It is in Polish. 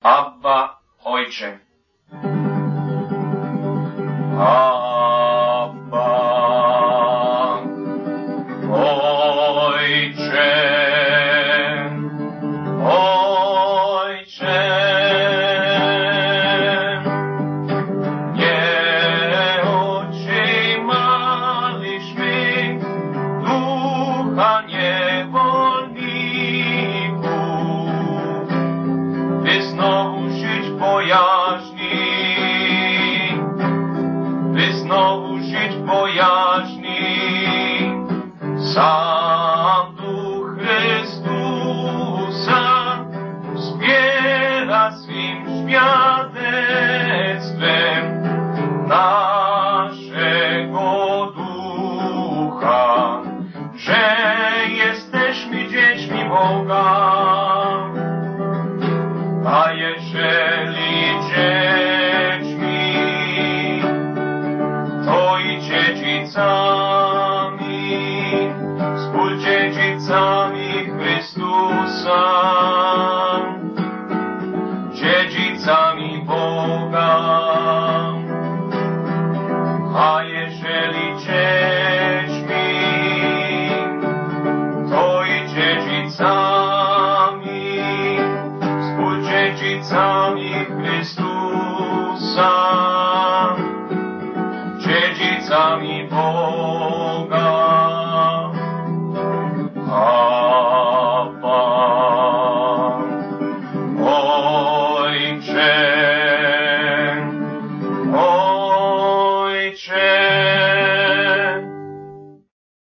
Abba, Ojcze. Abba, Ojcze, Ojcze, nie otrzymaliśmy ducha niewolników, by znowu żyć bojaźni, by znowu żyć bojaźni. Sam Duch Chrystusa wspiera swym świadectwem naszego ducha, że jesteśmy dziećmi Boga. A jeżeli